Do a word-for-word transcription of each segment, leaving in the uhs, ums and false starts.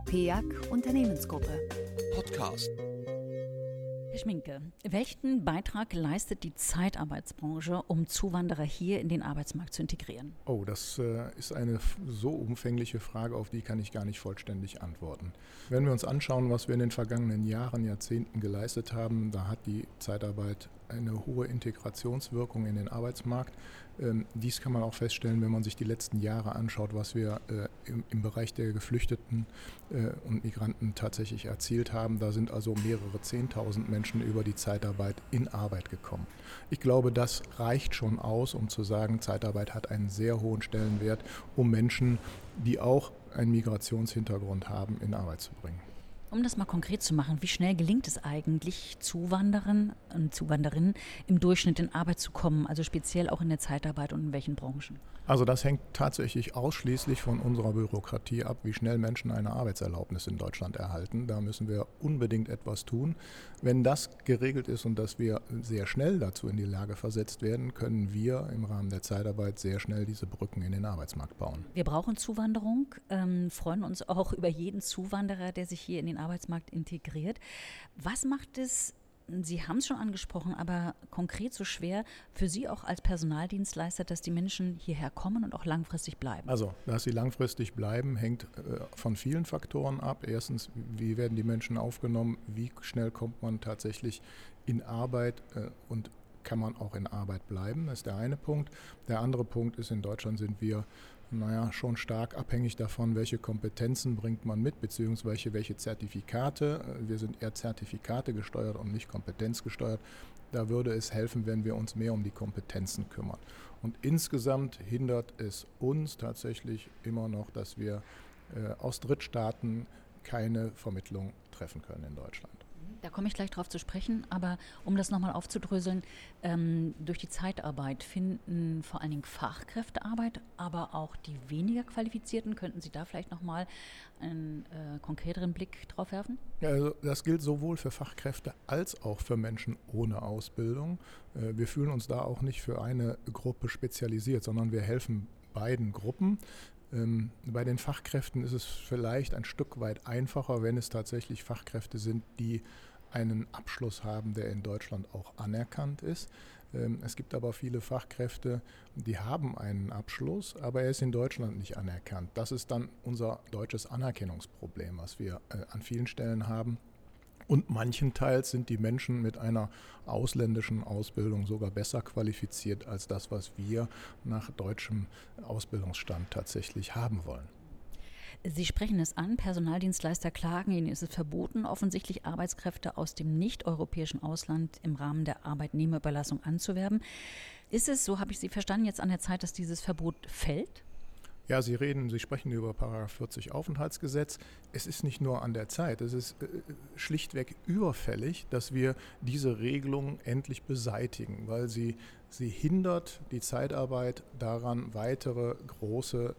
P E A C Unternehmensgruppe. Podcast. Herr Schminke, welchen Beitrag leistet die Zeitarbeitsbranche, um Zuwanderer hier in den Arbeitsmarkt zu integrieren? Oh, das äh, ist eine so umfängliche Frage, auf die kann ich gar nicht vollständig antworten. Wenn wir uns anschauen, was wir in den vergangenen Jahren, Jahrzehnten geleistet haben, da hat die Zeitarbeit eine hohe Integrationswirkung in den Arbeitsmarkt. Ähm, dies kann man auch feststellen, wenn man sich die letzten Jahre anschaut, was wir äh, im, im Bereich der Geflüchteten äh, und Migranten tatsächlich erzielt haben. Da sind also mehrere Zehntausend Menschen über die Zeitarbeit in Arbeit gekommen. Ich glaube, das reicht schon aus, um zu sagen, Zeitarbeit hat einen sehr hohen Stellenwert, um Menschen, die auch einen Migrationshintergrund haben, in Arbeit zu bringen. Um das mal konkret zu machen, wie schnell gelingt es eigentlich, Zuwanderern und Zuwanderinnen im Durchschnitt in Arbeit zu kommen, also speziell auch in der Zeitarbeit und in welchen Branchen? Also das hängt tatsächlich ausschließlich von unserer Bürokratie ab, wie schnell Menschen eine Arbeitserlaubnis in Deutschland erhalten. Da müssen wir unbedingt etwas tun. Wenn das geregelt ist und dass wir sehr schnell dazu in die Lage versetzt werden, können wir im Rahmen der Zeitarbeit sehr schnell diese Brücken in den Arbeitsmarkt bauen. Wir brauchen Zuwanderung, ähm, freuen uns auch über jeden Zuwanderer, der sich hier in den Arbeitsmarkt integriert. Was macht es, Sie haben es schon angesprochen, aber konkret so schwer für Sie auch als Personaldienstleister, dass die Menschen hierher kommen und auch langfristig bleiben? Also, dass sie langfristig bleiben, hängt äh, von vielen Faktoren ab. Erstens, wie werden die Menschen aufgenommen, wie schnell kommt man tatsächlich in Arbeit äh, und kann man auch in Arbeit bleiben, das ist der eine Punkt. Der andere Punkt ist, in Deutschland sind wir naja, schon stark abhängig davon, welche Kompetenzen bringt man mit, beziehungsweise welche Zertifikate. Wir sind eher Zertifikate gesteuert und nicht kompetenzgesteuert. Da würde es helfen, wenn wir uns mehr um die Kompetenzen kümmern. Und insgesamt hindert es uns tatsächlich immer noch, dass wir äh, aus Drittstaaten keine Vermittlung treffen können in Deutschland. Da komme ich gleich drauf zu sprechen, aber um das nochmal aufzudröseln, ähm, durch die Zeitarbeit finden vor allen Dingen Fachkräfte Arbeit, aber auch die weniger Qualifizierten. Könnten Sie da vielleicht nochmal einen äh, konkreteren Blick drauf werfen? Ja, also das gilt sowohl für Fachkräfte als auch für Menschen ohne Ausbildung. Äh, wir fühlen uns da auch nicht für eine Gruppe spezialisiert, sondern wir helfen beiden Gruppen. Ähm, bei den Fachkräften ist es vielleicht ein Stück weit einfacher, wenn es tatsächlich Fachkräfte sind, die einen Abschluss haben, der in Deutschland auch anerkannt ist. Ähm, es gibt aber viele Fachkräfte, die haben einen Abschluss, aber er ist in Deutschland nicht anerkannt. Das ist dann unser deutsches Anerkennungsproblem, was wir äh, an vielen Stellen haben. Und manchenteils sind die Menschen mit einer ausländischen Ausbildung sogar besser qualifiziert als das, was wir nach deutschem Ausbildungsstand tatsächlich haben wollen. Sie sprechen es an, Personaldienstleister klagen, ihnen ist es verboten, offensichtlich Arbeitskräfte aus dem nicht-europäischen Ausland im Rahmen der Arbeitnehmerüberlassung anzuwerben. Ist es, so habe ich Sie verstanden, jetzt an der Zeit, dass dieses Verbot fällt? Ja, Sie reden, Sie sprechen über Paragraph vierzig Aufenthaltsgesetz. Es ist nicht nur an der Zeit, es ist äh, schlichtweg überfällig, dass wir diese Regelung endlich beseitigen, weil sie, sie hindert die Zeitarbeit daran, weitere große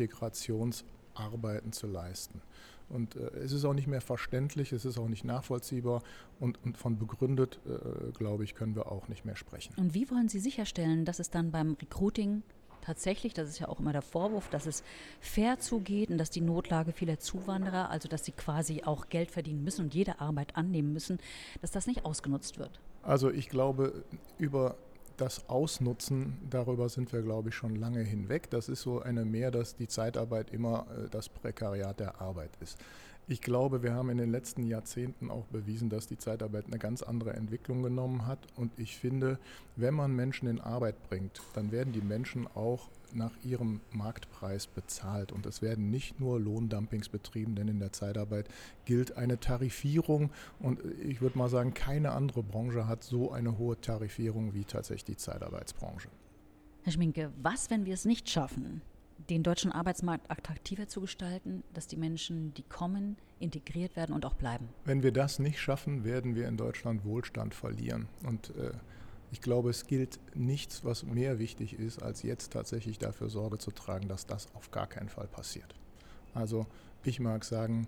Integrationsarbeiten zu leisten. Und äh, es ist auch nicht mehr verständlich, es ist auch nicht nachvollziehbar und, und von begründet, äh, glaube ich, können wir auch nicht mehr sprechen. Und wie wollen Sie sicherstellen, dass es dann beim Recruiting tatsächlich, das ist ja auch immer der Vorwurf, dass es fair zugeht und dass die Notlage vieler Zuwanderer, also dass sie quasi auch Geld verdienen müssen und jede Arbeit annehmen müssen, dass das nicht ausgenutzt wird? Also ich glaube, über das Ausnutzen, darüber sind wir, glaube ich, schon lange hinweg. Das ist so eine mehr, dass die Zeitarbeit immer das Prekariat der Arbeit ist. Ich glaube, wir haben in den letzten Jahrzehnten auch bewiesen, dass die Zeitarbeit eine ganz andere Entwicklung genommen hat. Und ich finde, wenn man Menschen in Arbeit bringt, dann werden die Menschen auch nach ihrem Marktpreis bezahlt. Und es werden nicht nur Lohndumpings betrieben, denn in der Zeitarbeit gilt eine Tarifierung. Und ich würde mal sagen, keine andere Branche hat so eine hohe Tarifierung wie tatsächlich die Zeitarbeitsbranche. Herr Schminke, was, wenn wir es nicht schaffen, den deutschen Arbeitsmarkt attraktiver zu gestalten, dass die Menschen, die kommen, integriert werden und auch bleiben? Wenn wir das nicht schaffen, werden wir in Deutschland Wohlstand verlieren. Und äh, ich glaube, es gilt nichts, was mehr wichtig ist, als jetzt tatsächlich dafür Sorge zu tragen, dass das auf gar keinen Fall passiert. Also ich mag sagen,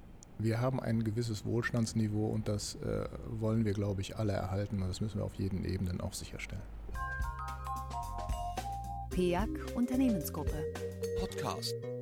wir haben ein gewisses Wohlstandsniveau und das äh, wollen wir, glaube ich, alle erhalten und das müssen wir auf jeden Ebenen auch sicherstellen. P E A C Unternehmensgruppe. Podcast.